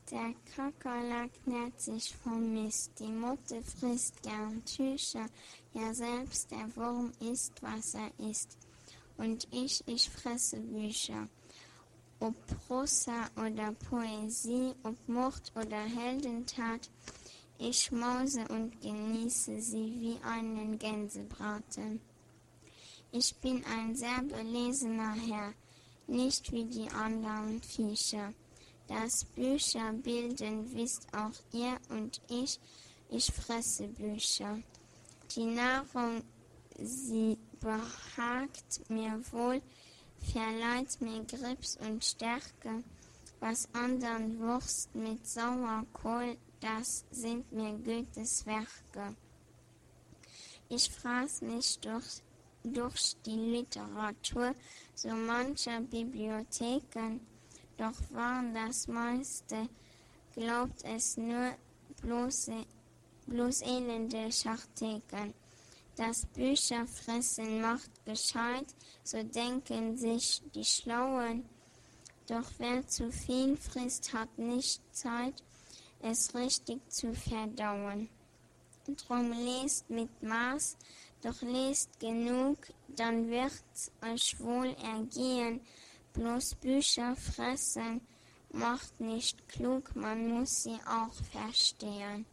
Der Kakerlak nährt sich vom Mist, die Motte frisst gern Tücher, ja selbst der Wurm isst, was er isst. Und ich fresse Bücher. Ob Prosa oder Poesie, ob Mord oder Heldentat, ich mause und genieße sie wie einen Gänsebraten. Ich bin ein sehr belesener Herr, nicht wie die anderen Viecher. Dass Bücher bilden, wisst auch ihr und ich fresse Bücher. Die Nahrung, sie behagt mir wohl, verleiht mir Grips und Stärke, was andern Wurst mit Sauerkohl, das sind mir Goethes Werke. Ich fraß mich durch die Literatur so mancher Bibliotheken, doch waren das meiste, glaubt es nur, bloß elende Schachtheken. Das Bücherfressen macht gescheit, so denken sich die Schlauen. Doch wer zu viel frisst, hat nicht Zeit, es richtig zu verdauen. Drum lest mit Maß, doch lest genug, dann wird's euch wohl ergehen. Bloß Bücher fressen macht nicht klug, man muss sie auch verstehen.